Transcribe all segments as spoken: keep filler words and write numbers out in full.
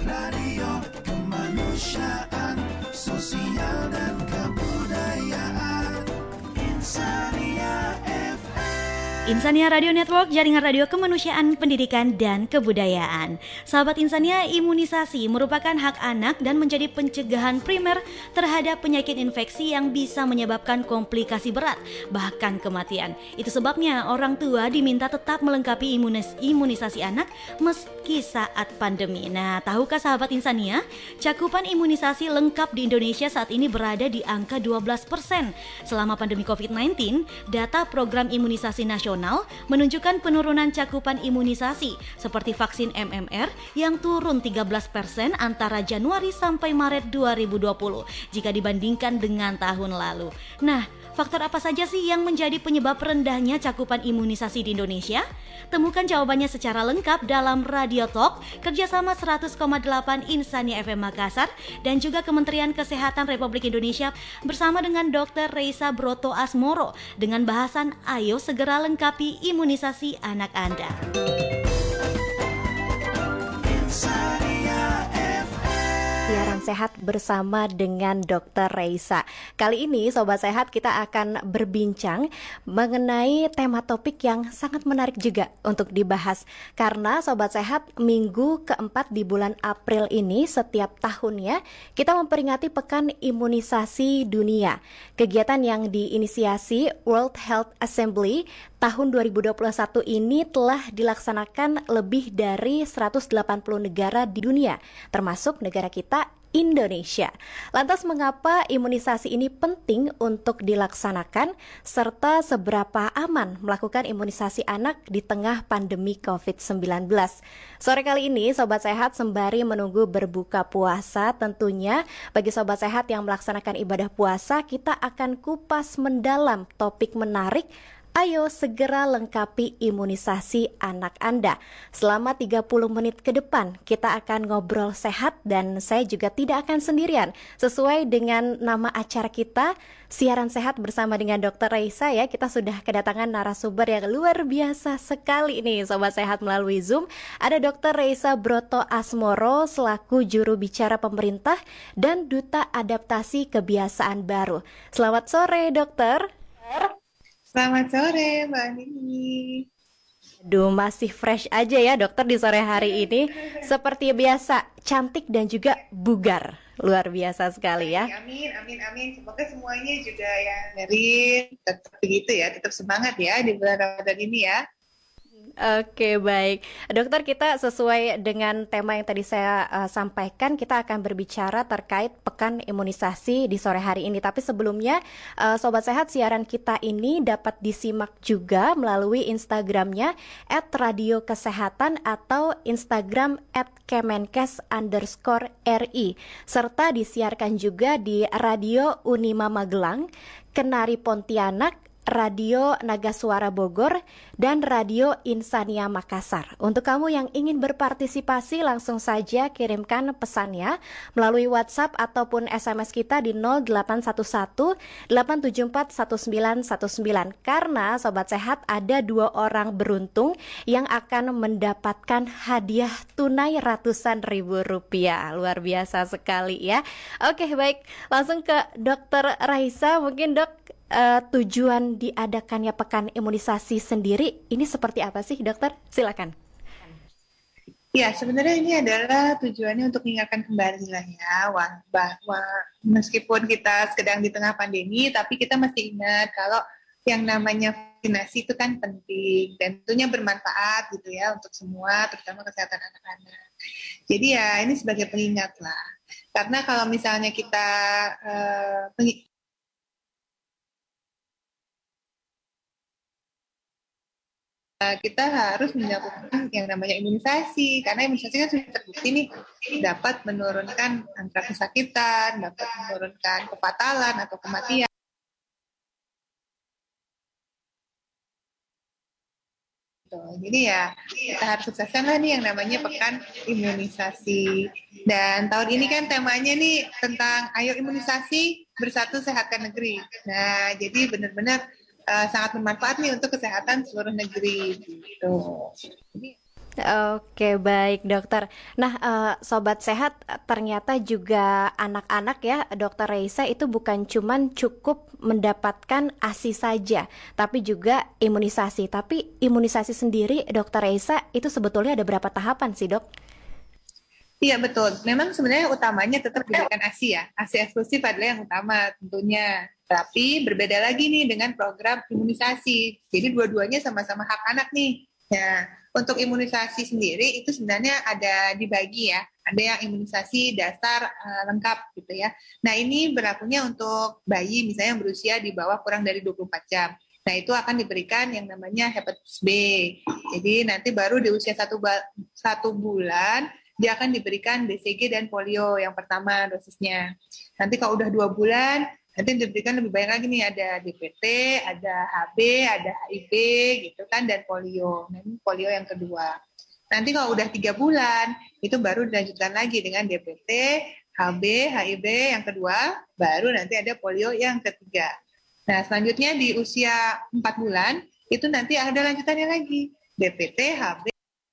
Radio Kemanusiaan Sosial dan Kebudayaan Insania F M. Insania Radio Network, jaringan radio kemanusiaan, pendidikan, dan kebudayaan. Sahabat Insania, imunisasi merupakan hak anak dan menjadi pencegahan primer terhadap penyakit infeksi yang bisa menyebabkan komplikasi berat, bahkan kematian. Itu sebabnya orang tua diminta tetap melengkapi imunis- imunisasi anak meski saat pandemi. Nah, tahukah sahabat Insania, cakupan imunisasi lengkap di Indonesia saat ini berada di angka dua belas persen. Selama pandemi covid sembilan belas, data program imunisasi nasional menunjukkan penurunan cakupan imunisasi seperti vaksin M M R yang turun tiga belas persen antara Januari sampai Maret dua ribu dua puluh jika dibandingkan dengan tahun lalu. Nah, faktor apa saja sih yang menjadi penyebab rendahnya cakupan imunisasi di Indonesia? Temukan jawabannya secara lengkap dalam Radio Talk kerjasama seratus koma delapan Insania F M Makassar dan juga Kementerian Kesehatan Republik Indonesia bersama dengan dokter Reisa Broto Asmoro dengan bahasan Ayo Segera Lengkapi Imunisasi Anak Anda. Siaran Sehat bersama dengan dokter Reisa. Kali ini Sobat Sehat kita akan berbincang mengenai tema topik yang sangat menarik juga untuk dibahas. Karena Sobat Sehat, minggu keempat di bulan April ini setiap tahunnya kita memperingati Pekan Imunisasi Dunia. Kegiatan yang diinisiasi World Health Assembly tahun dua ribu dua puluh satu ini telah dilaksanakan lebih dari seratus delapan puluh negara di dunia, termasuk negara kita Indonesia. Lantas mengapa imunisasi ini penting untuk dilaksanakan serta seberapa aman melakukan imunisasi anak di tengah pandemi covid sembilan belas? Sore kali ini Sobat Sehat sembari menunggu berbuka puasa, tentunya bagi Sobat Sehat yang melaksanakan ibadah puasa, kita akan kupas mendalam topik menarik. Ayo segera lengkapi imunisasi anak Anda. Selama tiga puluh menit ke depan kita akan ngobrol sehat dan saya juga tidak akan sendirian. Sesuai dengan nama acara kita, Siaran Sehat bersama dengan dokter Reisa ya. Kita sudah kedatangan narasumber yang luar biasa sekali nih Sobat Sehat melalui Zoom. Ada dokter Reisa Broto Asmoro selaku juru bicara pemerintah dan duta adaptasi kebiasaan baru. Selamat sore dokter. Selamat sore Mbak Nini. Aduh, masih fresh aja ya dokter di sore hari ini. Seperti biasa, cantik dan juga bugar. Luar biasa sekali ya. Amin, amin, amin. Semoga semuanya juga ya dari tetap begitu ya, tetap semangat ya di bulan Ramadan ini ya. Oke, baik. Dokter, kita sesuai dengan tema yang tadi saya uh, sampaikan, kita akan berbicara terkait Pekan Imunisasi di sore hari ini. Tapi sebelumnya, uh, Sobat Sehat, siaran kita ini dapat disimak juga melalui Instagramnya at radio kesehatan atau Instagram at kemenkes underscore ri. Serta disiarkan juga di Radio Unima Magelang, Kenari Pontianak, Radio Naga Suara Bogor, dan Radio Insania Makassar. Untuk kamu yang ingin berpartisipasi, langsung saja kirimkan pesannya melalui WhatsApp ataupun S M S kita di nol delapan satu satu delapan tujuh empat satu sembilan satu sembilan. Karena Sobat Sehat ada dua orang beruntung yang akan mendapatkan hadiah tunai ratusan ribu rupiah. Luar biasa sekali ya. Oke, baik, langsung ke dokter Raisa. Mungkin dok, Uh, tujuan diadakannya Pekan Imunisasi sendiri ini seperti apa sih dokter? Silakan. Ya, sebenarnya ini adalah tujuannya untuk mengingatkan kembali lah ya bahwa meskipun kita sedang di tengah pandemi, tapi kita masih ingat kalau yang namanya vaksinasi itu kan penting dan tentunya bermanfaat gitu ya untuk semua, terutama kesehatan anak-anak. Jadi ya ini sebagai pengingat lah. Karena kalau misalnya kita uh, peng- kita harus melakukan yang namanya imunisasi, karena imunisasi kan sudah terbukti nih dapat menurunkan angka kesakitan, dapat menurunkan kefatalan atau kematian. Jadi ya kita harus sukseskan lah nih yang namanya Pekan Imunisasi. Dan tahun ini kan temanya nih tentang ayo imunisasi bersatu sehatkan negeri. Nah jadi benar-benar Uh, sangat bermanfaat nih untuk kesehatan seluruh negeri gitu. Jadi Oke, baik dokter. Nah, eh, sobat sehat, ternyata juga anak-anak ya, dokter Reisa itu bukan cuman cukup mendapatkan ASI saja, tapi juga imunisasi. Tapi imunisasi sendiri, dokter Reisa, itu sebetulnya ada berapa tahapan sih, dok? Iya betul. Memang sebenarnya utamanya tetap diberikan ASI ya. ASI eksklusif adalah yang utama tentunya. Tapi berbeda lagi nih dengan program imunisasi. Jadi dua-duanya sama-sama hak anak nih. Ya, untuk imunisasi sendiri itu sebenarnya ada dibagi ya. Ada yang imunisasi dasar uh, lengkap gitu ya. Nah ini berlakunya untuk bayi misalnya yang berusia di bawah kurang dari dua puluh empat jam. Nah itu akan diberikan yang namanya hepatitis B. Jadi nanti baru di usia satu, ba- satu bulan dia akan diberikan B C G dan polio yang pertama dosisnya. Nanti kalau udah dua bulan, nanti diberikan lebih banyak lagi nih, ada D P T, ada H B, ada H I V gitu kan, dan polio. Nah, ini polio yang kedua. Nanti kalau udah tiga bulan, itu baru dilanjutkan lagi dengan D P T, H B, H I V yang kedua, baru nanti ada polio yang ketiga. Nah, selanjutnya di usia empat bulan, itu nanti ada lanjutannya lagi, D P T, H B,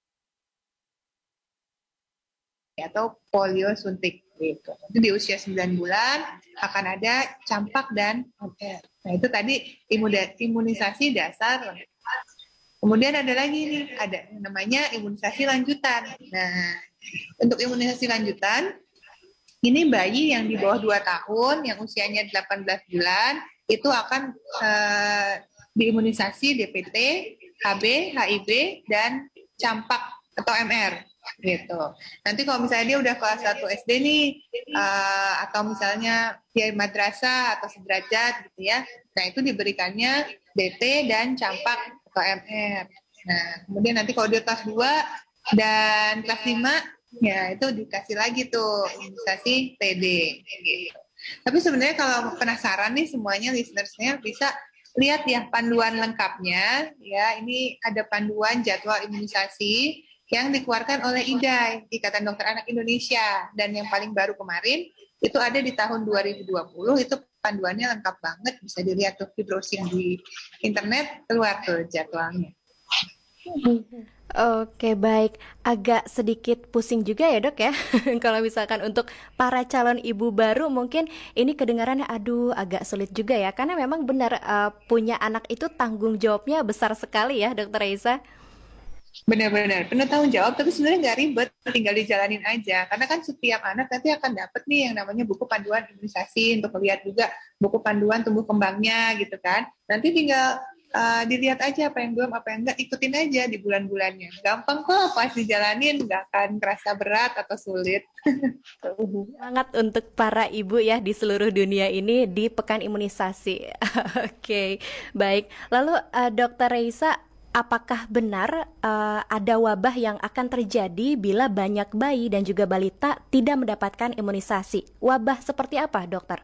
atau polio suntik gitu. Nanti di usia sembilan bulan akan ada campak dan M R. Nah, itu tadi imunisasi dasar. Kemudian ada lagi nih, ada namanya imunisasi lanjutan. Nah, untuk imunisasi lanjutan, ini bayi yang di bawah dua tahun, yang usianya delapan belas bulan, itu akan uh, diimunisasi D P T, H B, H I V, dan campak atau M R. Gitu. Nanti kalau misalnya dia udah kelas satu S D nih, uh, atau misalnya dia madrasah atau sederajat gitu ya, nah itu diberikannya D T dan campak atau M R. Nah, kemudian nanti kalau dia kelas dua dan kelas lima, ya itu dikasih lagi tuh imunisasi T D. Gitu. Tapi sebenarnya kalau penasaran nih semuanya listenersnya bisa lihat ya panduan lengkapnya. Ya, ini ada panduan jadwal imunisasi yang dikeluarkan oleh I D A I, Ikatan Dokter Anak Indonesia, dan yang paling baru kemarin itu ada di tahun dua ribu dua puluh, itu panduannya lengkap banget, bisa dilihat tuh di browsing di internet, keluar tuh jadwalnya. Oke, baik. Agak sedikit pusing juga ya, dok ya. Kalau misalkan untuk para calon ibu baru mungkin ini kedengarannya aduh agak sulit juga ya, karena memang benar uh, punya anak itu tanggung jawabnya besar sekali ya, dokter Reisa. Benar-benar, penuh tanggung jawab, tapi sebenarnya nggak ribet, tinggal dijalanin aja. Karena kan setiap anak nanti akan dapat nih yang namanya buku panduan imunisasi, untuk melihat juga buku panduan tumbuh kembangnya gitu kan. Nanti tinggal uh, dilihat aja apa yang belum, apa yang enggak, ikutin aja di bulan-bulannya. Gampang kok, pas dijalanin, nggak akan kerasa berat atau sulit. Sangat untuk para ibu ya di seluruh dunia ini di Pekan Imunisasi. Oke, baik. Lalu uh, dokter Reisa, apakah benar uh, ada wabah yang akan terjadi bila banyak bayi dan juga balita tidak mendapatkan imunisasi? Wabah seperti apa, dokter?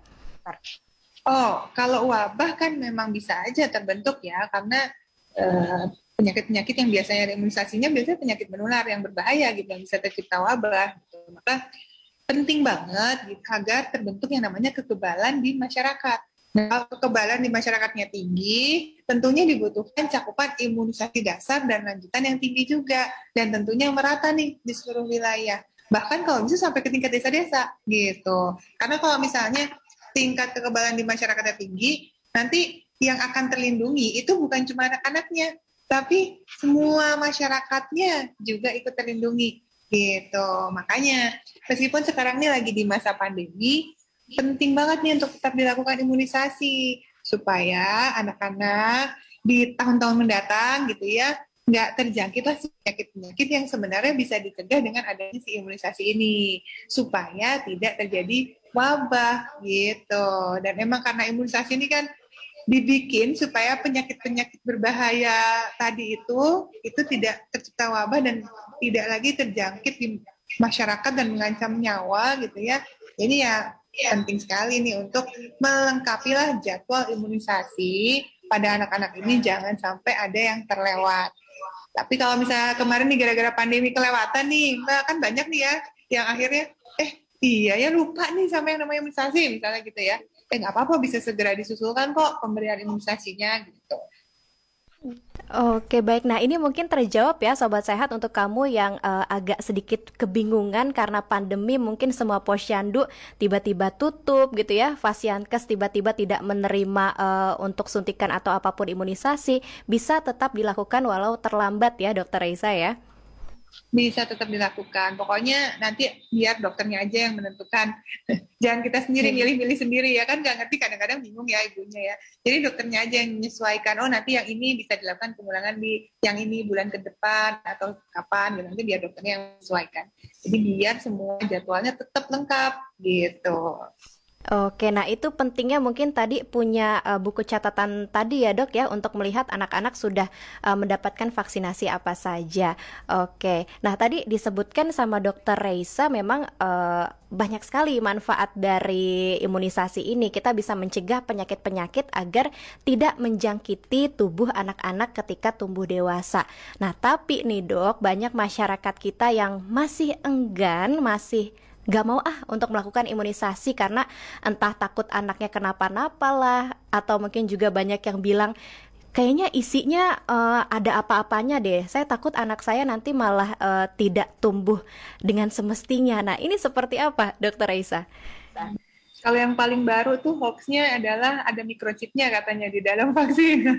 Oh, kalau wabah kan memang bisa aja terbentuk ya, karena uh, penyakit-penyakit yang biasanya ada imunisasinya biasanya penyakit menular yang berbahaya gitu, yang bisa tercipta wabah. Gitu. Maka penting banget gitu, agar terbentuk yang namanya kekebalan di masyarakat. Nah, kalau kekebalan di masyarakatnya tinggi, tentunya dibutuhkan cakupan imunisasi dasar dan lanjutan yang tinggi juga. Dan tentunya merata nih di seluruh wilayah. Bahkan kalau bisa sampai ke tingkat desa-desa gitu. Karena kalau misalnya tingkat kekebalan di masyarakatnya tinggi, nanti yang akan terlindungi itu bukan cuma anak-anaknya, tapi semua masyarakatnya juga ikut terlindungi gitu. Makanya meskipun sekarang ini lagi di masa pandemi, penting banget nih untuk tetap dilakukan imunisasi supaya anak-anak di tahun-tahun mendatang gitu ya nggak terjangkit lah penyakit-penyakit yang sebenarnya bisa dicegah dengan adanya si imunisasi ini supaya tidak terjadi wabah gitu. Dan emang karena imunisasi ini kan dibikin supaya penyakit-penyakit berbahaya tadi itu itu tidak tercipta wabah dan tidak lagi terjangkit di masyarakat dan mengancam nyawa gitu ya. Ini ya penting sekali nih untuk melengkapi lah jadwal imunisasi pada anak-anak ini, jangan sampai ada yang terlewat. Tapi kalau misalnya kemarin nih gara-gara pandemi kelewatan nih, Mbak, kan banyak nih ya yang akhirnya eh iya ya lupa nih sama yang namanya imunisasi misalnya gitu ya. Eh nggak apa-apa, bisa segera disusulkan kok pemberian imunisasinya gitu. Oke, baik. Nah, ini mungkin terjawab ya Sobat Sehat untuk kamu yang eh, agak sedikit kebingungan karena pandemi, mungkin semua posyandu tiba-tiba tutup gitu ya. Fasiankes tiba-tiba tidak menerima eh, untuk suntikan atau apapun imunisasi, bisa tetap dilakukan walau terlambat ya Dokter Reisa ya. Bisa tetap dilakukan. Pokoknya nanti biar dokternya aja yang menentukan. Jangan kita sendiri milih-milih sendiri ya kan, nggak ngerti, kadang-kadang bingung ya ibunya ya. Jadi dokternya aja yang menyesuaikan. Oh nanti yang ini bisa dilakukan pengulangan di yang ini bulan ke depan atau kapan. Ya, nanti biar dokternya yang menyesuaikan. Jadi biar semua jadwalnya tetap lengkap gitu. Oke, nah itu pentingnya mungkin tadi punya uh, buku catatan tadi ya dok ya untuk melihat anak-anak sudah uh, mendapatkan vaksinasi apa saja. Oke, nah tadi disebutkan sama dokter Reisa memang uh, banyak sekali manfaat dari imunisasi ini. Kita bisa mencegah penyakit-penyakit agar tidak menjangkiti tubuh anak-anak ketika tumbuh dewasa. Nah tapi nih dok, banyak masyarakat kita yang masih enggan, masih gak mau ah untuk melakukan imunisasi karena entah takut anaknya kenapa-napa lah, atau mungkin juga banyak yang bilang kayaknya isinya eh, ada apa-apanya deh, saya takut anak saya nanti malah eh, tidak tumbuh dengan semestinya. Nah ini seperti apa Dokter Reisa? Kalau yang paling baru tuh hoax-nya adalah ada microchip-nya katanya di dalam vaksin.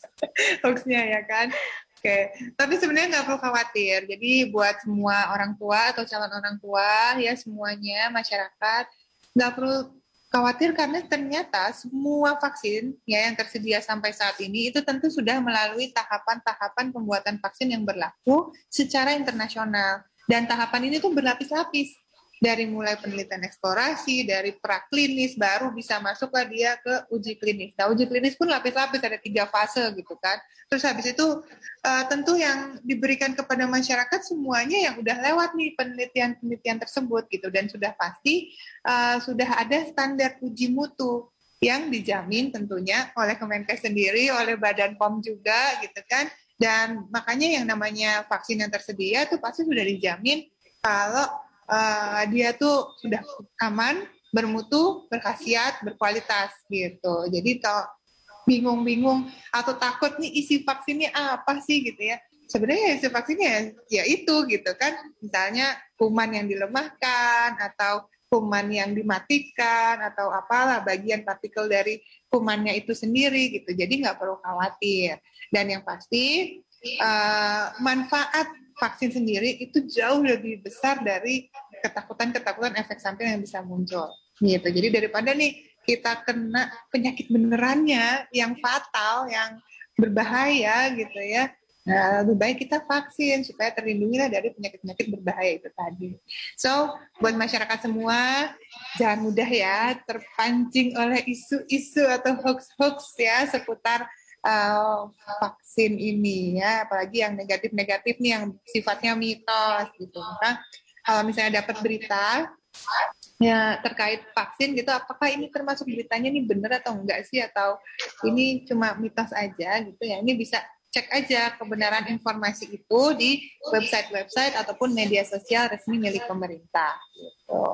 Hoax-nya ya kan. Oke, tapi sebenarnya nggak perlu khawatir. Jadi buat semua orang tua atau calon orang tua ya semuanya masyarakat nggak perlu khawatir karena ternyata semua vaksin ya yang tersedia sampai saat ini itu tentu sudah melalui tahapan-tahapan pembuatan vaksin yang berlaku secara internasional, dan tahapan ini tuh berlapis-lapis. Dari mulai penelitian eksplorasi, dari praklinis, baru bisa masuklah dia ke uji klinis. Nah, uji klinis pun lapis-lapis, ada tiga fase gitu kan. Terus habis itu uh, tentu yang diberikan kepada masyarakat semuanya yang udah lewat nih penelitian-penelitian tersebut gitu, dan sudah pasti uh, sudah ada standar uji mutu yang dijamin tentunya oleh Kemenkes sendiri, oleh Badan P O M juga gitu kan. Dan makanya yang namanya vaksin yang tersedia itu pasti sudah dijamin kalau Uh, dia tuh sudah aman, bermutu, berkhasiat, berkualitas gitu. Jadi kalau bingung-bingung atau takut nih isi vaksinnya apa sih gitu ya, sebenarnya isi vaksinnya ya itu gitu kan. Misalnya kuman yang dilemahkan atau kuman yang dimatikan atau apalah bagian partikel dari kumannya itu sendiri gitu. Jadi nggak perlu khawatir. Dan yang pasti uh, manfaat vaksin sendiri itu jauh lebih besar dari ketakutan-ketakutan efek samping yang bisa muncul gitu. Jadi daripada nih kita kena penyakit benerannya yang fatal, yang berbahaya gitu ya, nah, lebih baik kita vaksin supaya terlindungi lah dari penyakit-penyakit berbahaya itu tadi. So buat masyarakat semua jangan mudah ya terpancing oleh isu-isu atau hoax-hoax ya seputar Uh, vaksin ini ya, apalagi yang negatif-negatif nih yang sifatnya mitos gitu. Maka kalau misalnya dapat berita ya terkait vaksin gitu, apakah ini termasuk beritanya nih benar atau enggak sih, atau ini cuma mitos aja gitu ya, ini bisa cek aja kebenaran informasi itu di website-website ataupun media sosial resmi milik pemerintah gitu.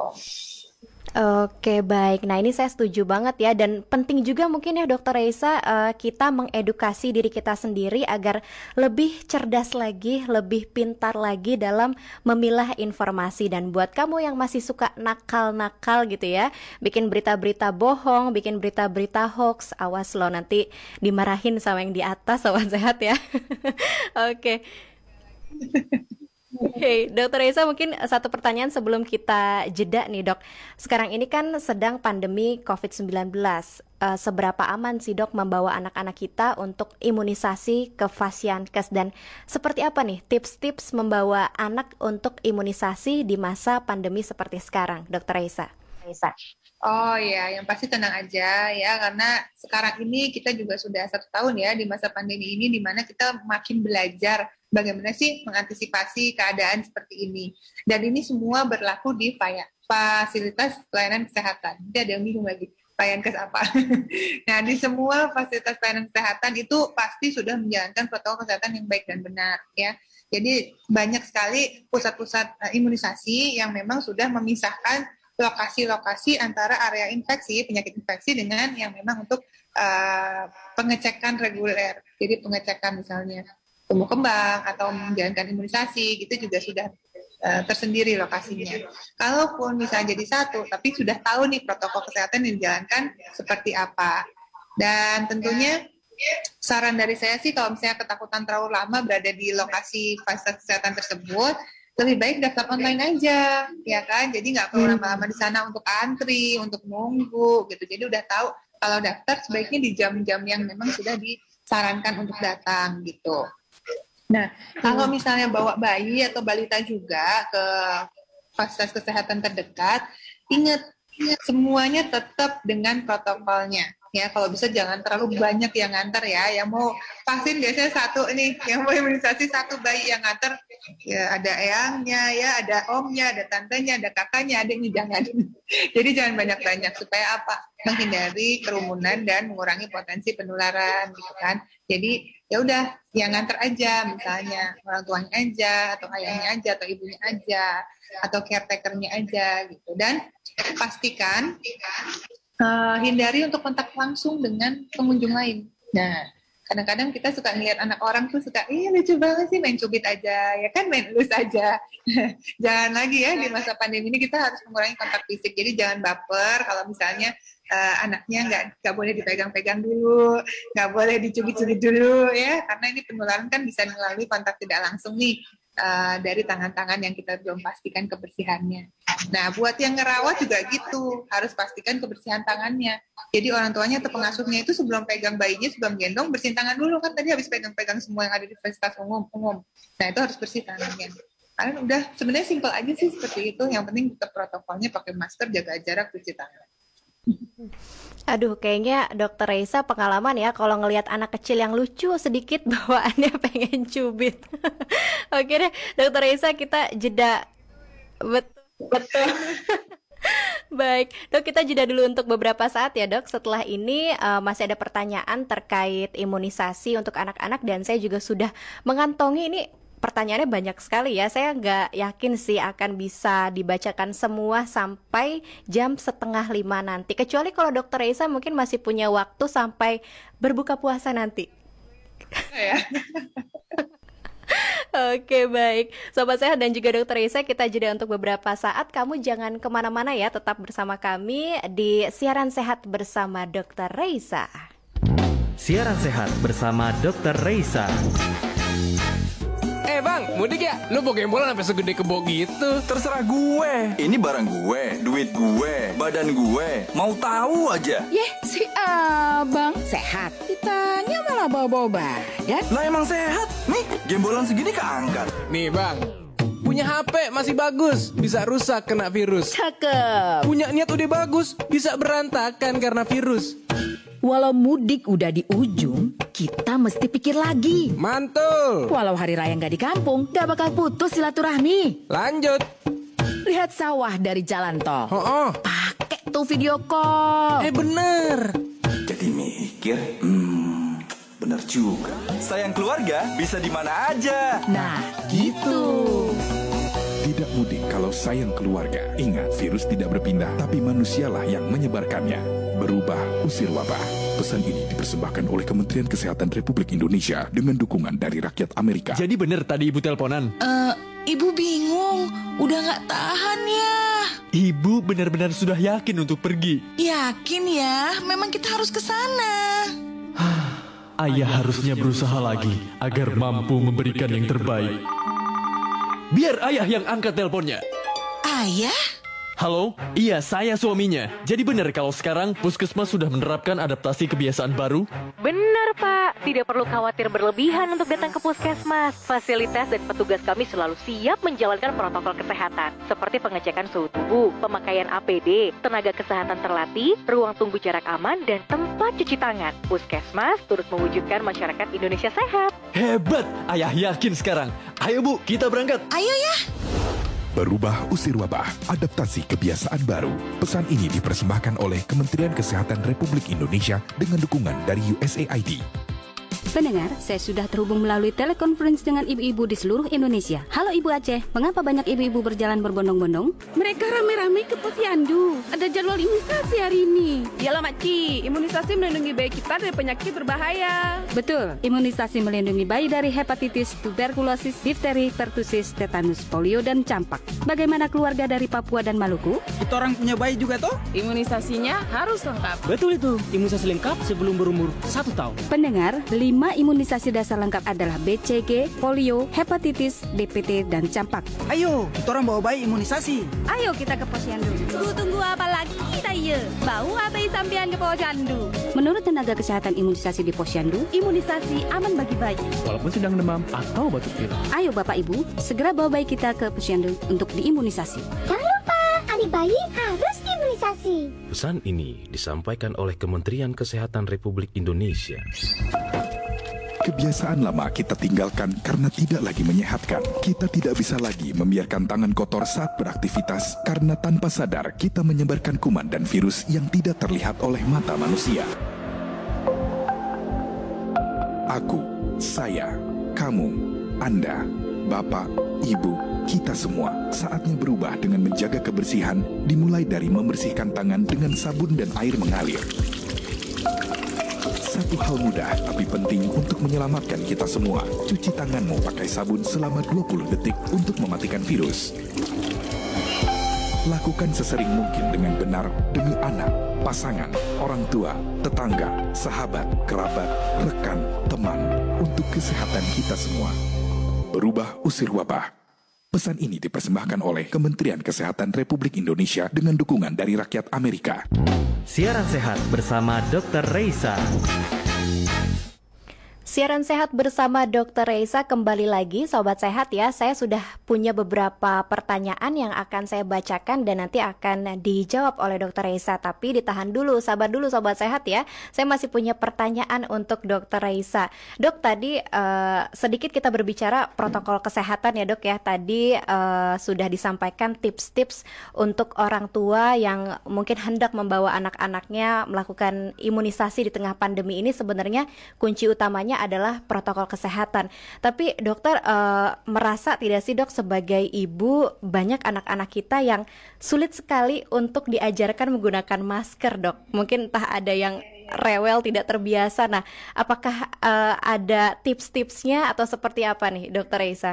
Oke, baik. Nah, ini saya setuju banget ya, dan penting juga mungkin ya Dokter Reisa, eh, kita mengedukasi diri kita sendiri agar lebih cerdas lagi, lebih pintar lagi dalam memilah informasi. Dan buat kamu yang masih suka nakal-nakal gitu ya, bikin berita-berita bohong, bikin berita-berita hoax, awas loh nanti dimarahin sama yang di atas, Sobat Sehat ya. Oke. Oke, Dokter Reza, mungkin satu pertanyaan sebelum kita jeda nih dok. Sekarang ini kan sedang pandemi covid sembilan belas. Uh, seberapa aman sih dok membawa anak-anak kita untuk imunisasi ke Fasiankes, dan seperti apa nih tips-tips membawa anak untuk imunisasi di masa pandemi seperti sekarang, Dokter Reza? Oh ya, yang pasti tenang aja ya, karena sekarang ini kita juga sudah satu tahun ya di masa pandemi ini, di mana kita makin belajar bagaimana sih mengantisipasi keadaan seperti ini. Dan ini semua berlaku di fasilitas pelayanan kesehatan. Jadi ada yang bingung lagi, Fasiankes apa? Nah, di semua fasilitas pelayanan kesehatan itu pasti sudah menjalankan protokol kesehatan yang baik dan benar ya. Jadi banyak sekali pusat-pusat imunisasi yang memang sudah memisahkan lokasi-lokasi antara area infeksi, penyakit infeksi dengan yang memang untuk uh, pengecekan reguler. Jadi pengecekan misalnya tumbuh kembang atau menjalankan imunisasi, gitu juga sudah uh, tersendiri lokasinya. Kalaupun misalnya jadi satu, tapi sudah tahu nih protokol kesehatan yang dijalankan seperti apa. Dan tentunya saran dari saya sih kalau misalnya ketakutan terlalu lama berada di lokasi fasilitas kesehatan tersebut, lebih baik daftar online aja, ya kan? Jadi nggak perlu lama-lama di sana untuk antri, untuk nunggu, gitu. Jadi udah tahu kalau daftar sebaiknya di jam-jam yang memang sudah disarankan untuk datang, gitu. Nah, kalau misalnya bawa bayi atau balita juga ke fasilitas kesehatan terdekat, ingat, ingat semuanya tetap dengan protokolnya. Ya, kalau bisa jangan terlalu banyak yang nganter ya. Yang mau vaksin biasanya satu nih, yang mau imunisasi satu bayi yang nganter. Ya, ada eyangnya, ya, ada omnya, ada tantenya, ada kakaknya, adiknya, jangan. Jadi jangan banyak-banyak supaya apa? Menghindari kerumunan dan mengurangi potensi penularan, gitu kan. Jadi ya udah, yang nganter aja, misalnya orang tuanya aja, atau ayahnya aja, atau ibunya aja, atau caretakernya aja, gitu. Dan pastikan Uh, hindari untuk kontak langsung dengan pengunjung lain. Nah, kadang-kadang kita suka ngeliat anak orang tuh suka, iya lucu banget sih main cubit aja, ya kan main elus aja. Jangan lagi ya, di masa pandemi ini kita harus mengurangi kontak fisik. Jadi jangan baper kalau misalnya uh, anaknya nggak nggak boleh dipegang-pegang dulu, nggak boleh dicubit-cubit dulu ya, karena ini penularan kan bisa melalui kontak tidak langsung nih. Uh, dari tangan-tangan yang kita belum pastikan kebersihannya. Nah, buat yang ngerawat juga gitu, harus pastikan kebersihan tangannya. Jadi orang tuanya atau pengasuhnya itu sebelum pegang bayinya, sebelum gendong, bersihin tangan dulu, kan tadi habis pegang-pegang semua yang ada di fasilitas umum. umum. Nah, itu harus bersih tangannya. Karena udah, sebenarnya simpel aja sih seperti itu, yang penting tetap protokolnya pakai masker, jaga jarak, cuci tangan. Aduh, kayaknya Dokter Reisa pengalaman ya kalau ngelihat anak kecil yang lucu sedikit bawaannya pengen cubit. Oke deh, Dokter Reisa kita jeda. Betul. Betul. Baik, Dok, kita jeda dulu untuk beberapa saat ya, Dok. Setelah ini uh, masih ada pertanyaan terkait imunisasi untuk anak-anak dan saya juga sudah mengantongi ini. Pertanyaannya banyak sekali ya, saya nggak yakin sih akan bisa dibacakan semua sampai jam setengah lima nanti. Kecuali kalau Dokter Reisa mungkin masih punya waktu sampai berbuka puasa nanti. Ya. Oke, baik. Sobat Sehat dan juga Dokter Reisa, kita jeda untuk beberapa saat. Kamu jangan kemana-mana ya, tetap bersama kami di Siaran Sehat bersama Dokter Reisa. Siaran Sehat bersama Dokter Reisa. Eh bang, mudik ya? Lu bawa gembolan sampai segede kebo gitu. Terserah gue. Ini barang gue, duit gue, badan gue. Mau tahu aja. Yeh, si abang sehat. Ditanya malah bawa-bawa badan. Lah emang sehat. Nih, gembolan segini keangkat. Nih bang, punya H P masih bagus, bisa rusak kena virus. Cakep. Punya niat udah bagus, bisa berantakan karena virus. Walau mudik udah di ujung, kita mesti pikir lagi. Mantul. Walau hari raya nggak di kampung, nggak bakal putus silaturahmi. Lanjut. Lihat sawah dari jalan tol. Oh, oh. Pakai tuh video call. Eh bener. Jadi mikir, hmm, bener juga. Sayang keluarga bisa di mana aja. Nah, gitu. Tidak mudik kalau sayang keluarga. Ingat, virus tidak berpindah, tapi manusialah yang menyebarkannya. Berubah, usir wabah. Pesan ini dipersembahkan oleh Kementerian Kesehatan Republik Indonesia dengan dukungan dari rakyat Amerika. Jadi bener tadi ibu teleponan? Eh, uh, ibu bingung, udah gak tahan ya. Ibu benar-benar sudah yakin untuk pergi. Yakin ya, memang kita harus ke sana. Ayah harusnya berusaha lagi agar mampu memberikan yang terbaik. Biar ayah yang angkat teleponnya. Ayah? Halo, iya saya suaminya. Jadi benar kalau sekarang puskesmas sudah menerapkan adaptasi kebiasaan baru? Benar Pak, tidak perlu khawatir berlebihan untuk datang ke puskesmas. Fasilitas dan petugas kami selalu siap menjalankan protokol kesehatan, seperti pengecekan suhu tubuh, pemakaian A P D, tenaga kesehatan terlatih, ruang tunggu jarak aman, dan tempat cuci tangan. Puskesmas turut mewujudkan masyarakat Indonesia sehat. Hebat, ayah yakin sekarang. Ayo Bu, kita berangkat. Ayo ya. Berubah, usir wabah, adaptasi kebiasaan baru. Pesan ini dipersembahkan oleh Kementerian Kesehatan Republik Indonesia dengan dukungan dari U S A I D. Pendengar, saya sudah terhubung melalui telekonferensi dengan ibu-ibu di seluruh Indonesia. Halo Ibu Aceh, mengapa banyak ibu-ibu berjalan berbondong-bondong? Mereka rame-rame ke posyandu. Ada jadwal imunisasi hari ini. Yalah Makci, imunisasi melindungi bayi kita dari penyakit berbahaya. Betul, imunisasi melindungi bayi dari hepatitis, tuberkulosis, difteri, pertusis, tetanus, polio, dan campak. Bagaimana keluarga dari Papua dan Maluku? Kita orang punya bayi juga toh? Imunisasinya harus lengkap. Betul itu, imunisasi lengkap sebelum berumur satu tahun. Pendengar, lima imunisasi dasar lengkap adalah B C G, polio, hepatitis, D P T, dan campak. Ayo, kita orang bawa bayi imunisasi. Ayo kita ke posyandu. Tunggu-tunggu apa lagi saya? Bau apa sampean ke posyandu? Menurut tenaga kesehatan imunisasi di posyandu, imunisasi aman bagi bayi. Walaupun sedang demam atau batuk pilek. Ayo Bapak Ibu, segera bawa bayi kita ke posyandu untuk diimunisasi. Jangan lupa, adik bayi harus diimunisasi. Pesan ini disampaikan oleh Kementerian Kesehatan Republik Indonesia. Kebiasaan lama kita tinggalkan karena tidak lagi menyehatkan. Kita tidak bisa lagi membiarkan tangan kotor saat beraktivitas karena tanpa sadar kita menyebarkan kuman dan virus yang tidak terlihat oleh mata manusia. Aku, saya, kamu, Anda, Bapak, Ibu, kita semua saatnya berubah dengan menjaga kebersihan, dimulai dari membersihkan tangan dengan sabun dan air mengalir. Satu hal mudah tapi penting untuk menyelamatkan kita semua. Cuci tanganmu pakai sabun selama dua puluh detik untuk mematikan virus. Lakukan sesering mungkin dengan benar demi anak, pasangan, orang tua, tetangga, sahabat, kerabat, rekan, teman, untuk kesehatan kita semua. Berubah, usir wabah. Pesan ini dipersembahkan oleh Kementerian Kesehatan Republik Indonesia dengan dukungan dari rakyat Amerika. Siaran Sehat bersama dokter Reisa. Siaran Sehat bersama dokter Reisa kembali lagi, Sobat Sehat ya. Saya sudah punya beberapa pertanyaan yang akan saya bacakan dan nanti akan dijawab oleh dokter Reisa. Tapi ditahan dulu, sabar dulu Sobat Sehat ya. Saya masih punya pertanyaan untuk dokter Reisa. Dok, tadi uh, sedikit kita berbicara protokol kesehatan ya dok ya. Tadi uh, sudah disampaikan tips-tips untuk orang tua yang mungkin hendak membawa anak-anaknya melakukan imunisasi di tengah pandemi ini. Sebenarnya kunci utamanya adalah protokol kesehatan. Tapi dokter uh, merasa tidak sih dok, sebagai ibu banyak anak-anak kita yang sulit sekali untuk diajarkan menggunakan masker dok. Mungkin entah ada yang rewel, tidak terbiasa. Nah, apakah uh, ada tips-tipsnya atau seperti apa nih dokter Reisa?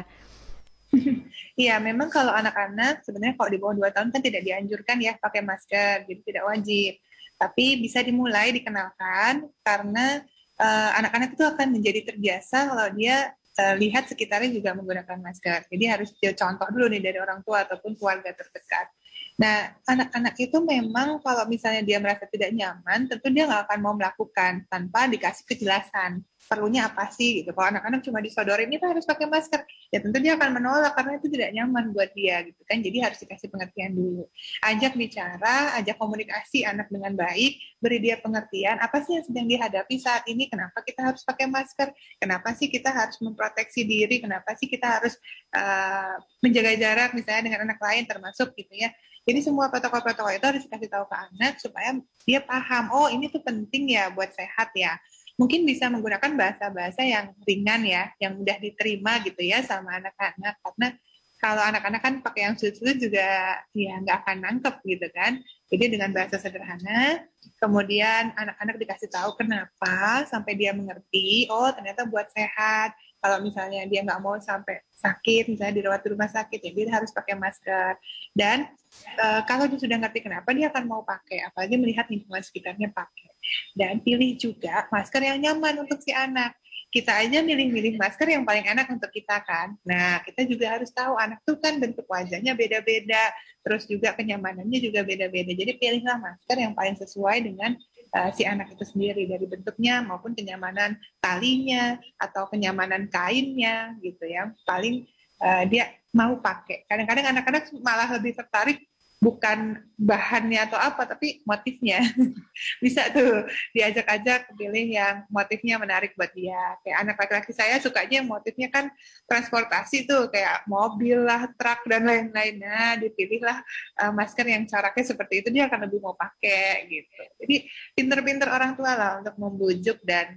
Iya, memang kalau anak-anak sebenarnya kalau di bawah dua tahun kan tidak dianjurkan ya pakai masker, jadi tidak wajib. Tapi bisa dimulai dikenalkan karena Uh, anak-anak itu akan menjadi terbiasa kalau dia uh, lihat sekitarnya juga menggunakan masker. Jadi harus dia contoh dulu nih dari orang tua ataupun keluarga terdekat. Nah, anak-anak itu memang kalau misalnya dia merasa tidak nyaman, tentu dia nggak akan mau melakukan tanpa dikasih kejelasan. Perlunya apa sih gitu. Kalau anak-anak cuma disodorin itu harus pakai masker, ya tentu dia akan menolak karena itu tidak nyaman buat dia gitu kan. Jadi harus dikasih pengertian dulu. Ajak bicara, ajak komunikasi anak dengan baik, beri dia pengertian apa sih yang sedang dihadapi saat ini, kenapa kita harus pakai masker, kenapa sih kita harus memproteksi diri, kenapa sih kita harus uh, menjaga jarak misalnya dengan anak lain termasuk gitu ya. Jadi semua protokol-protokol itu harus dikasih tahu ke anak supaya dia paham, oh ini tuh penting ya buat sehat ya. Mungkin bisa menggunakan bahasa-bahasa yang ringan ya, yang mudah diterima gitu ya sama anak-anak. Karena kalau anak-anak kan pakai yang sulit-sulit juga ya nggak akan nangkep gitu kan. Jadi dengan bahasa sederhana, kemudian anak-anak dikasih tahu kenapa sampai dia mengerti, oh ternyata buat sehat. Kalau misalnya dia nggak mau sampai sakit, misalnya dirawat di rumah sakit, ya dia harus pakai masker. Dan e, kalau dia sudah ngerti kenapa, dia akan mau pakai, apalagi melihat lingkungan sekitarnya pakai. Dan pilih juga masker yang nyaman untuk si anak. Kita aja milih-milih masker yang paling enak untuk kita kan. Nah, kita juga harus tahu anak tuh kan bentuk wajahnya beda-beda, terus juga kenyamanannya juga beda-beda. Jadi pilihlah masker yang paling sesuai dengan uh, si anak itu sendiri, dari bentuknya maupun kenyamanan talinya atau kenyamanan kainnya gitu ya. Paling uh, dia mau pakai. Kadang-kadang anak-anak malah lebih tertarik bukan bahannya atau apa, tapi motifnya. Bisa tuh diajak-ajak pilih yang motifnya menarik buat dia. Kayak anak laki-laki saya sukanya yang motifnya kan transportasi tuh, kayak mobil lah, truk, dan lain-lain. Nah, dipilihlah uh, masker yang coraknya seperti itu, dia akan lebih mau pakai gitu. Jadi pinter-pinter orang tua lah untuk membujuk dan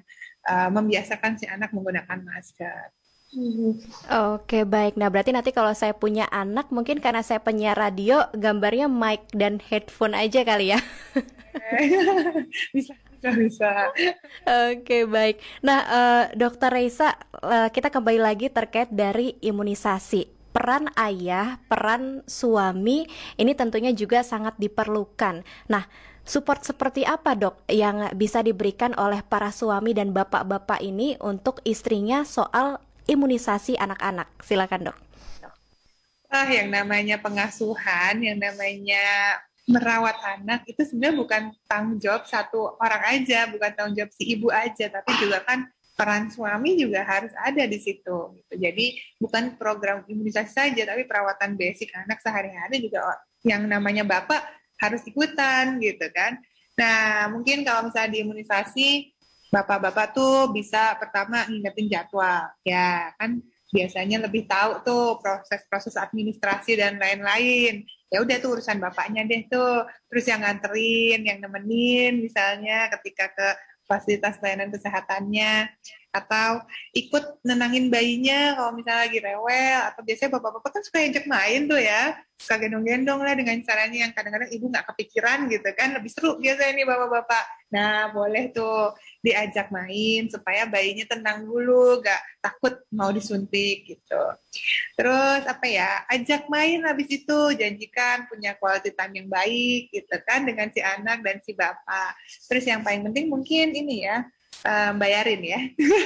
uh, membiasakan si anak menggunakan masker. Oke, baik. Nah, berarti nanti kalau saya punya anak, mungkin karena saya penyiar radio, gambarnya mic dan headphone aja kali ya. Bisa, bisa, bisa. Oke, baik. Nah, uh, Dokter Reisa, uh, kita kembali lagi terkait dari imunisasi. Peran ayah, peran suami, ini tentunya juga sangat diperlukan. Nah, support seperti apa, Dok, yang bisa diberikan oleh para suami dan bapak-bapak ini untuk istrinya soal imunisasi anak-anak? Silakan, Dok. Ah, yang namanya pengasuhan, yang namanya merawat anak itu sebenarnya bukan tanggung jawab satu orang aja, bukan tanggung jawab si ibu aja, tapi juga kan peran suami juga harus ada di situ. Gitu. Jadi bukan program imunisasi saja, tapi perawatan basic anak sehari-hari juga yang namanya bapak harus ikutan, gitu kan. Nah, mungkin kalau misalnya di imunisasi, bapak-bapak tuh bisa pertama ngingetin jadwal, ya kan biasanya lebih tahu tuh proses-proses administrasi dan lain-lain. Ya udah tuh urusan bapaknya deh tuh. Terus yang nganterin, yang nemenin misalnya ketika ke fasilitas layanan kesehatannya, atau ikut nenangin bayinya kalau misalnya lagi rewel, atau biasanya bapak-bapak kan suka ajak main tuh ya, suka gendong-gendong lah dengan caranya yang kadang-kadang ibu nggak kepikiran gitu kan, lebih seru biasanya nih bapak-bapak. Nah, boleh tuh diajak main supaya bayinya tenang dulu, nggak takut mau disuntik gitu. Terus apa ya, ajak main habis itu, janjikan punya quality time yang baik gitu kan dengan si anak dan si bapak. Terus yang paling penting mungkin ini ya, uh, bayarin ya.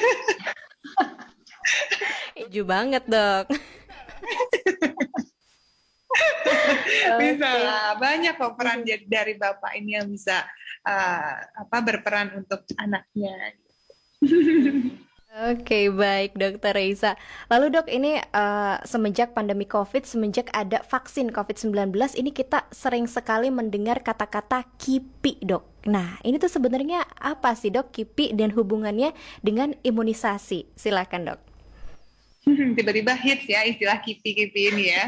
Iju banget, Dok. Bisa lah, banyak kok peran dari bapak ini yang bisa uh, apa berperan untuk anaknya. Oke, baik Dokter Reisa. Lalu Dok, ini uh, semenjak pandemi COVID, semenjak ada vaksin covid sembilan belas, ini kita sering sekali mendengar kata-kata KIPI, Dok. Nah, ini tuh sebenarnya apa sih, Dok, KIPI dan hubungannya dengan imunisasi? Silakan, Dok. Tiba-tiba hits ya istilah KIPI-KIPI ini ya.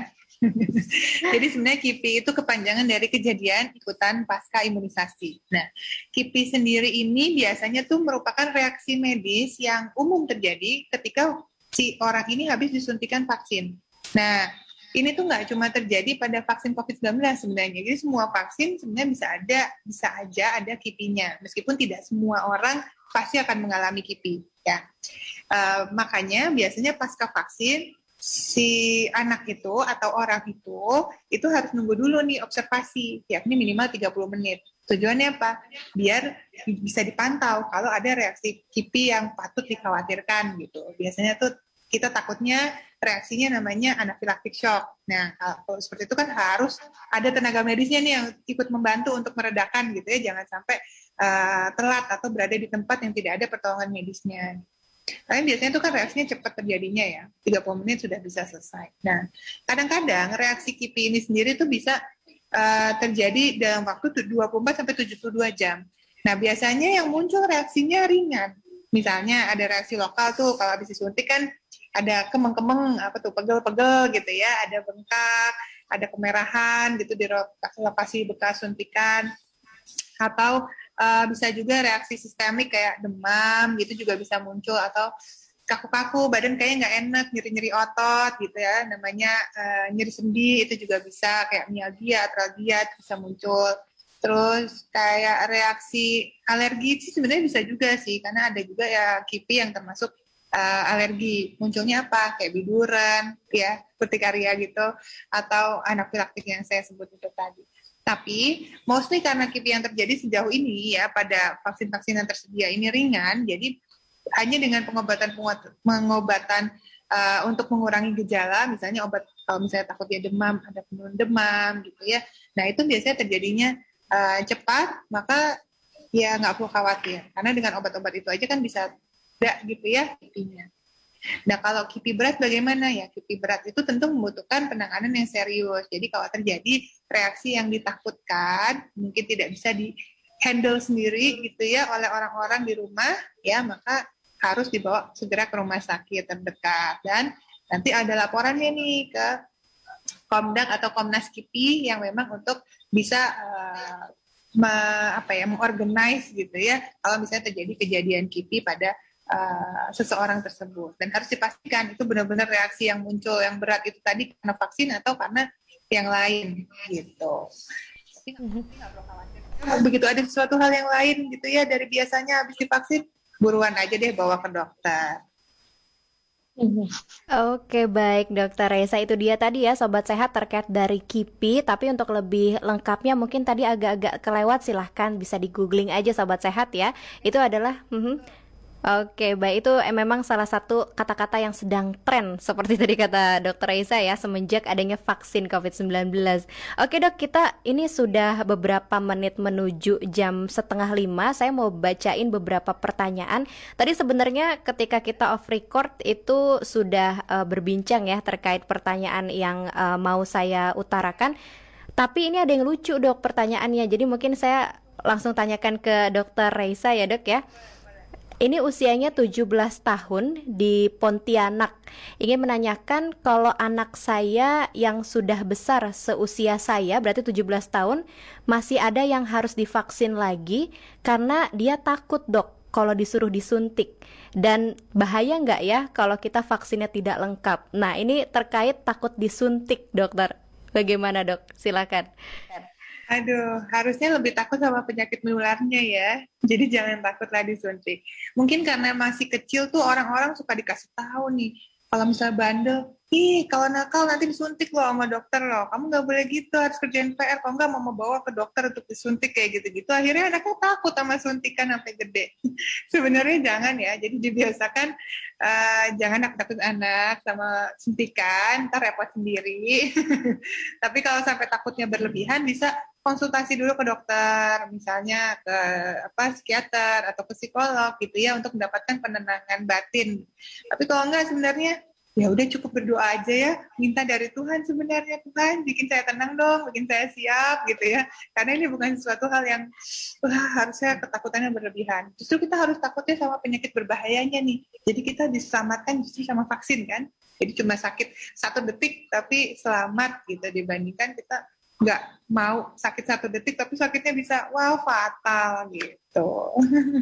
Jadi sebenarnya KIPI itu kepanjangan dari kejadian ikutan pasca imunisasi. Nah, KIPI sendiri ini biasanya tuh merupakan reaksi medis yang umum terjadi ketika si orang ini habis disuntikan vaksin. Nah, ini tuh nggak cuma terjadi pada vaksin covid sembilan belas sebenarnya. Jadi semua vaksin sebenarnya bisa ada, bisa aja ada KIPI-nya. Meskipun tidak semua orang pasti akan mengalami KIPI. Ya, uh, makanya biasanya pasca vaksin si anak itu atau orang itu itu harus nunggu dulu nih observasi, yakni minimal tiga puluh menit. Tujuannya apa? Biar bisa dipantau kalau ada reaksi KIPI yang patut dikhawatirkan gitu. Biasanya tuh kita takutnya reaksinya namanya anafilaktik shock. Nah, kalau seperti itu kan harus ada tenaga medisnya nih yang ikut membantu untuk meredakan gitu ya, jangan sampai uh, telat atau berada di tempat yang tidak ada pertolongan medisnya. Tapi biasanya itu kan reaksinya cepat terjadinya ya, tiga puluh menit sudah bisa selesai. Nah, kadang-kadang reaksi KIPI ini sendiri itu bisa uh, terjadi dalam waktu dua puluh empat sampai tujuh puluh dua jam. Nah, biasanya yang muncul reaksinya ringan. Misalnya ada reaksi lokal tuh, kalau habis disuntik kan ada kemeng-kemeng, apa tuh, pegel-pegel gitu ya, ada bengkak, ada kemerahan gitu di lokasi bekas suntikan, atau Uh, bisa juga reaksi sistemik kayak demam gitu juga bisa muncul, atau kaku-kaku, badan kayaknya nggak enak, nyeri-nyeri otot gitu ya, namanya uh, nyeri sendi, itu juga bisa, kayak mialgia, artralgia bisa muncul. Terus kayak reaksi alergi sih sebenarnya bisa juga sih, karena ada juga ya KIPI yang termasuk uh, alergi. Munculnya apa? Kayak biduran, ya, urtikaria gitu, atau anafilaktik yang saya sebut itu tadi. Tapi mostly karena KIPI yang terjadi sejauh ini ya pada vaksin-vaksin yang tersedia ini ringan, jadi hanya dengan pengobatan pengobatan uh, untuk mengurangi gejala, misalnya obat kalau misalnya takut dia demam, ada penurun demam gitu ya. Nah itu biasanya terjadinya uh, cepat, maka ya nggak perlu khawatir, karena dengan obat-obat itu aja kan bisa ada gitu ya KIPI-nya. Nah, kalau KIPI berat bagaimana ya? KIPI berat itu tentu membutuhkan penanganan yang serius. Jadi kalau terjadi reaksi yang ditakutkan, mungkin tidak bisa di-handle sendiri gitu ya oleh orang-orang di rumah, ya maka harus dibawa segera ke rumah sakit terdekat. Dan nanti ada laporannya nih ke Komdak atau Komnas KIPI yang memang untuk bisa uh, me, apa ya, mengorganize gitu ya, kalau misalnya terjadi kejadian KIPI pada uh, seseorang tersebut. Dan harus dipastikan itu benar-benar reaksi yang muncul yang berat itu tadi karena vaksin atau karena yang lain gitu. Tapi nggak perlu khawatir. Begitu ada sesuatu hal yang lain gitu ya dari biasanya habis divaksin, buruan aja deh bawa ke dokter. Oke, baik Dokter Reza, itu dia tadi ya Sobat Sehat terkait dari KIPI. Tapi untuk lebih lengkapnya mungkin tadi agak-agak kelewat, silahkan bisa di googling aja Sobat Sehat ya. Itu adalah mhm. Oke, baik, itu eh, memang salah satu kata-kata yang sedang tren seperti tadi kata Dokter Reza ya, semenjak adanya vaksin covid sembilan belas. Oke Dok, kita ini sudah beberapa menit menuju jam setengah lima. Saya mau bacain beberapa pertanyaan. Tadi sebenarnya ketika kita off record itu sudah uh, berbincang ya terkait pertanyaan yang uh, mau saya utarakan. Tapi ini ada yang lucu Dok pertanyaannya. Jadi mungkin saya langsung tanyakan ke Dokter Reza ya Dok ya. Ini usianya tujuh belas tahun di Pontianak. Ingin menanyakan kalau anak saya yang sudah besar seusia saya, berarti tujuh belas tahun, masih ada yang harus divaksin lagi karena dia takut Dok kalau disuruh disuntik. Dan bahaya nggak ya kalau kita vaksinnya tidak lengkap? Nah ini terkait takut disuntik Dokter. Bagaimana Dok? Silakan. Aduh, harusnya lebih takut sama penyakit menularnya ya. Jadi jangan takutlah disuntik. Mungkin karena masih kecil tuh orang-orang suka dikasih tahu nih. Kalau misalnya bandel, ih kalau nakal nanti disuntik loh sama dokter loh. Kamu nggak boleh gitu, harus kerjain P R. Kalau nggak mau bawa ke dokter untuk disuntik kayak gitu-gitu. Akhirnya anaknya takut sama suntikan sampai gede. Sebenarnya jangan ya. Jadi dibiasakan uh, jangan takut-takut anak sama suntikan, ntar repot sendiri. Tapi kalau sampai takutnya berlebihan bisa konsultasi dulu ke dokter, misalnya ke apa psikiater atau ke psikolog gitu ya untuk mendapatkan penenangan batin. Tapi kalau enggak sebenarnya ya udah cukup berdoa aja ya, minta dari Tuhan sebenarnya, Tuhan bikin saya tenang dong, bikin saya siap gitu ya. Karena ini bukan sesuatu hal yang wah, harusnya ketakutannya berlebihan. Justru kita harus takutnya sama penyakit berbahayanya nih. Jadi kita diselamatkan justru sama vaksin kan. Jadi cuma sakit satu detik tapi selamat gitu dibandingkan kita nggak mau sakit satu detik tapi sakitnya bisa wow fatal gitu.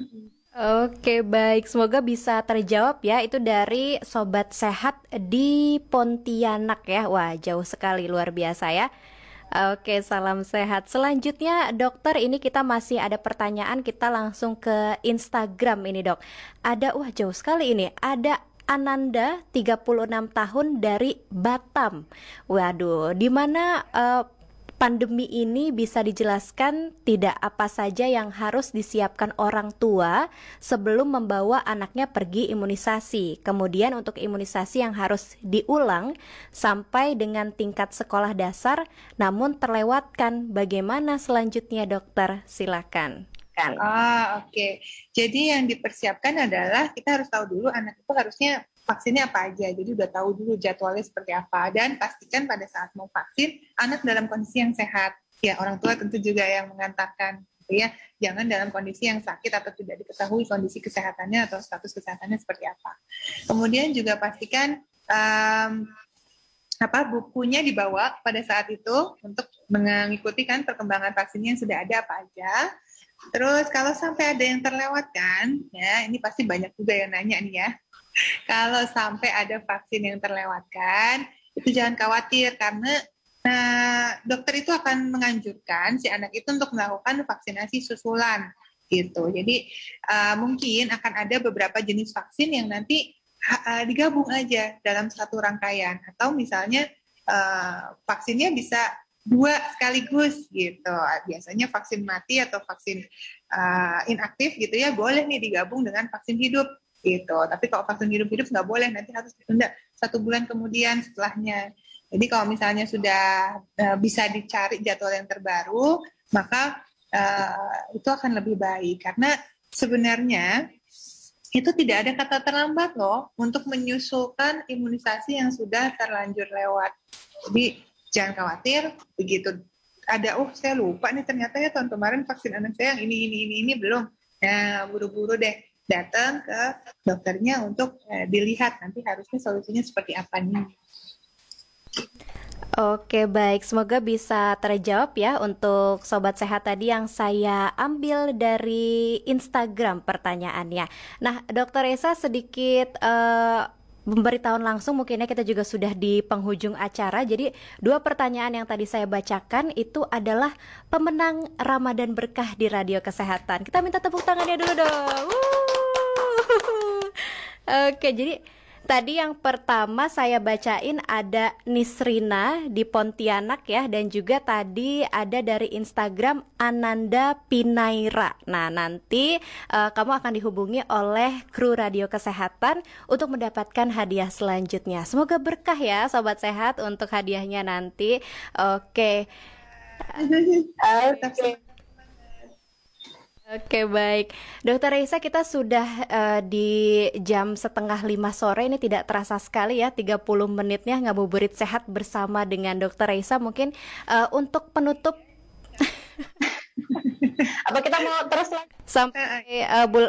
Oke baik, semoga bisa terjawab ya. Itu dari Sobat Sehat di Pontianak ya. Wah jauh sekali, luar biasa ya. Oke, salam sehat. Selanjutnya dokter, ini kita masih ada pertanyaan. Kita langsung ke Instagram ini dok. Ada, wah jauh sekali ini. Ada Ananda tiga puluh enam tahun dari Batam. Waduh, di mana uh, pandemi ini bisa dijelaskan tidak apa saja yang harus disiapkan orang tua sebelum membawa anaknya pergi imunisasi. Kemudian untuk imunisasi yang harus diulang sampai dengan tingkat sekolah dasar namun terlewatkan. Bagaimana selanjutnya dokter? Silakan. Ah, oke. Okay. Jadi yang dipersiapkan adalah kita harus tahu dulu anak itu harusnya vaksinnya apa aja. Jadi udah tahu dulu jadwalnya seperti apa dan pastikan pada saat mau vaksin anak dalam kondisi yang sehat. Ya, orang tua tentu juga yang mengantarkan gitu ya. Jangan dalam kondisi yang sakit atau tidak diketahui kondisi kesehatannya atau status kesehatannya seperti apa. Kemudian juga pastikan um, apa bukunya dibawa pada saat itu untuk mengikuti kan perkembangan vaksinnya yang sudah ada apa aja. Terus kalau sampai ada yang terlewatkan, ya ini pasti banyak juga yang nanya nih ya. Kalau sampai ada vaksin yang terlewatkan, itu jangan khawatir karena nah, dokter itu akan menganjurkan si anak itu untuk melakukan vaksinasi susulan gitu. Jadi uh, mungkin akan ada beberapa jenis vaksin yang nanti uh, digabung aja dalam satu rangkaian atau misalnya uh, vaksinnya bisa dua sekaligus gitu. Biasanya vaksin mati atau vaksin uh, inaktif gitu ya boleh nih digabung dengan vaksin hidup gitu. Tapi kalau vaksin hidup-hidup nggak boleh, nanti harus ditunda satu bulan kemudian setelahnya. Jadi kalau misalnya sudah uh, bisa dicari jadwal yang terbaru, maka uh, itu akan lebih baik. Karena sebenarnya itu tidak ada kata terlambat loh untuk menyusulkan imunisasi yang sudah terlanjur lewat. Jadi jangan khawatir, begitu ada, oh saya lupa nih ternyata ya tahun kemarin vaksin anak saya yang ini, ini, ini, ini belum. Nah, buru-buru deh datang ke dokternya untuk eh, dilihat nanti harusnya solusinya seperti apa nih. Oke, baik. Semoga bisa terjawab ya untuk Sobat Sehat tadi yang saya ambil dari Instagram pertanyaannya. Nah, Dokter Reza sedikit uh, memberitahuan langsung, mungkinnya kita juga sudah di penghujung acara. Jadi dua pertanyaan yang tadi saya bacakan itu adalah pemenang Ramadan Berkah di Radio Kesehatan. Kita minta tepuk tangannya dulu dong. Wuh. Oke, jadi tadi yang pertama saya bacain ada Nisrina di Pontianak ya, dan juga tadi ada dari Instagram Ananda Pinaira. Nah, nanti uh, kamu akan dihubungi oleh kru Radio Kesehatan untuk mendapatkan hadiah selanjutnya. Semoga berkah ya Sobat Sehat untuk hadiahnya nanti. Oke. Oke. Oke, baik, Dokter Reza, kita sudah uh, di jam setengah lima sore. Ini tidak terasa sekali ya, tiga puluh menitnya ngabuburit sehat bersama dengan Dokter Reza. Mungkin uh, untuk penutup apa kita mau terus lagi sampai uh, bul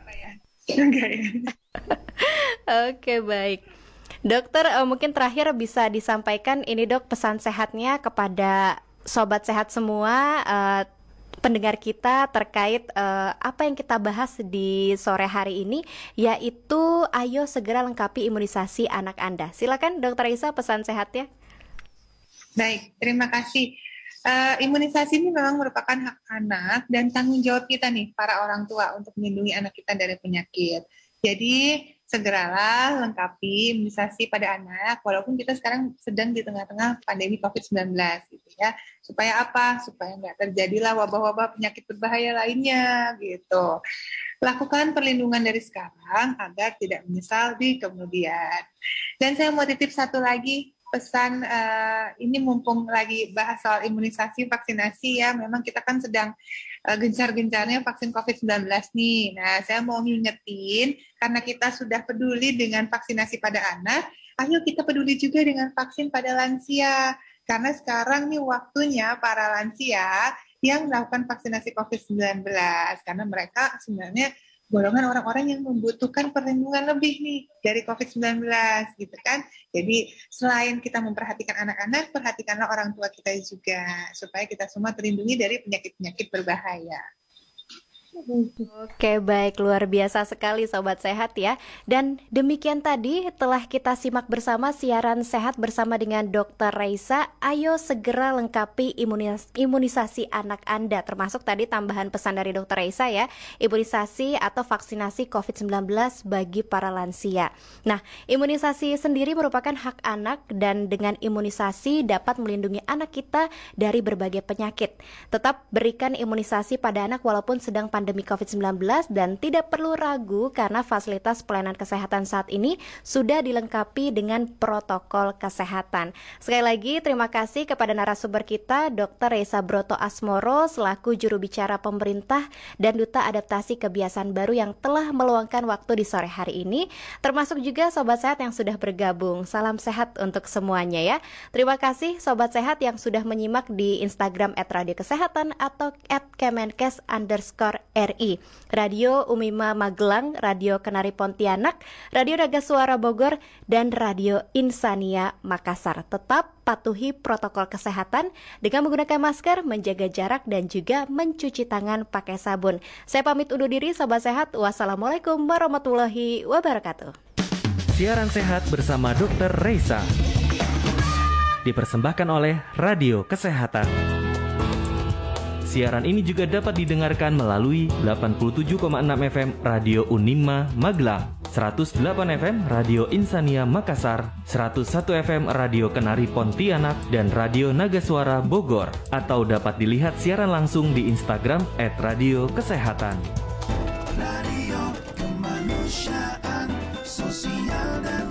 Oke, baik Dokter, uh, mungkin terakhir bisa disampaikan ini Dok, pesan sehatnya kepada Sobat Sehat semua, uh, pendengar kita terkait uh, apa yang kita bahas di sore hari ini, yaitu ayo segera lengkapi imunisasi anak Anda. Silakan Dokter Reza, pesan sehatnya. Baik, terima kasih. Uh, imunisasi ini memang merupakan hak anak dan tanggung jawab kita nih para orang tua untuk melindungi anak kita dari penyakit. Jadi segeralah lengkapi imunisasi pada anak, walaupun kita sekarang sedang di tengah-tengah pandemi covid sembilan belas gitu ya. Supaya apa? Supaya nggak terjadilah wabah-wabah penyakit berbahaya lainnya gitu. Lakukan perlindungan dari sekarang agar tidak menyesal di kemudian. Dan saya mau titip satu lagi pesan, uh, ini mumpung lagi bahas soal imunisasi, vaksinasi ya, memang kita kan sedang uh, gencar-gencarnya vaksin covid sembilan belas nih. Nah, saya mau ngingetin, karena kita sudah peduli dengan vaksinasi pada anak, ayo kita peduli juga dengan vaksin pada lansia. Karena sekarang nih waktunya para lansia yang melakukan vaksinasi covid sembilan belas, karena mereka sebenarnya golongan orang-orang yang membutuhkan perlindungan lebih nih dari covid sembilan belas gitu kan. Jadi selain kita memperhatikan anak-anak, perhatikanlah orang tua kita juga supaya kita semua terlindungi dari penyakit-penyakit berbahaya. Oke, baik, luar biasa sekali Sobat Sehat ya. Dan demikian tadi telah kita simak bersama siaran sehat bersama dengan Dokter Reza. Ayo segera lengkapi imunis- imunisasi anak Anda, termasuk tadi tambahan pesan dari Dokter Reza ya, imunisasi atau vaksinasi covid sembilan belas bagi para lansia. Nah, imunisasi sendiri merupakan hak anak dan dengan imunisasi dapat melindungi anak kita dari berbagai penyakit. Tetap berikan imunisasi pada anak walaupun sedang pandemi pandemi covid sembilan belas dan tidak perlu ragu karena fasilitas pelayanan kesehatan saat ini sudah dilengkapi dengan protokol kesehatan. Sekali lagi terima kasih kepada narasumber kita Dokter Reza Broto Asmoro selaku juru bicara pemerintah dan Duta Adaptasi Kebiasaan Baru yang telah meluangkan waktu di sore hari ini, termasuk juga Sobat Sehat yang sudah bergabung. Salam sehat untuk semuanya ya. Terima kasih Sobat Sehat yang sudah menyimak di Instagram et radio kesehatan atau et kemenkes underscore R I, Radio Umima Magelang, Radio Kenari Pontianak, Radio Naga Suara Bogor, dan Radio Insania Makassar. Tetap patuhi protokol kesehatan dengan menggunakan masker, menjaga jarak, dan juga mencuci tangan pakai sabun. Saya pamit undur diri Sobat Sehat. Wassalamualaikum warahmatullahi wabarakatuh. Siaran sehat bersama Dokter Reza dipersembahkan oleh Radio Kesehatan. Siaran ini juga dapat didengarkan melalui delapan puluh tujuh koma enam F M Radio Unima Magelang, seratus delapan F M Radio Insania Makassar, seratus satu F M Radio Kenari Pontianak, dan Radio Naga Suara Bogor. Atau dapat dilihat siaran langsung di Instagram et radio kesehatan. Radio Kemanusiaan Sosial dan